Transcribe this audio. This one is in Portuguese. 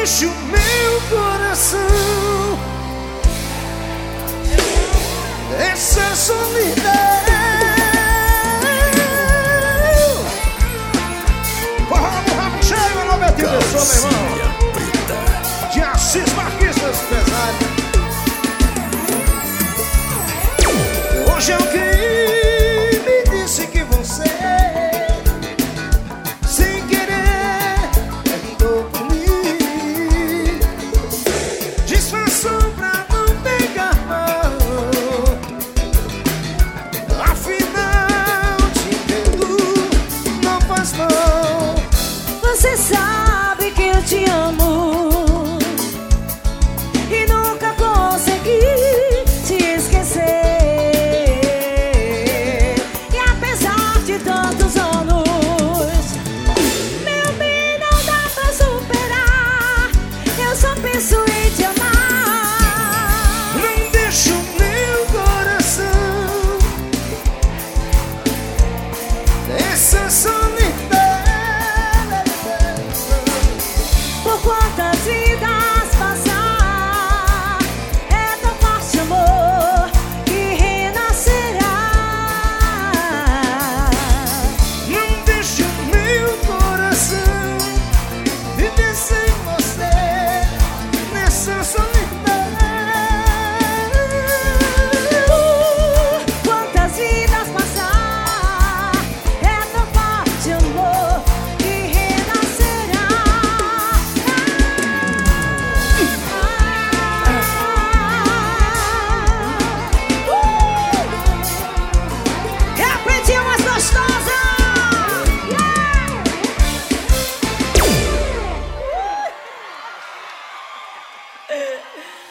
deixe o meu coração essa solidão. Forró no rabo cheio, Norbertinho Pessoa, meu irmão. De Assis Marquistas Pesados. Hoje alguém me disse que você sem querer perguntou por mim. Disfarçou pra não pegar mal. Afinal te entendo, não faz mal. Você sabe que eu te amo e nunca consegui te esquecer. E apesar de tantos anos, meu bem, não dá pra superar. Eu só penso em te amar. Não deixa o meu coração essa solidão. Por quantas vidas passar, é tão forte amor que renascerá. Não deixa o meu coração viver sem você nessa solidão. Quantas vidas passar, é tão forte amor que renascerá. É a pretinha mais gostosa. Yeah!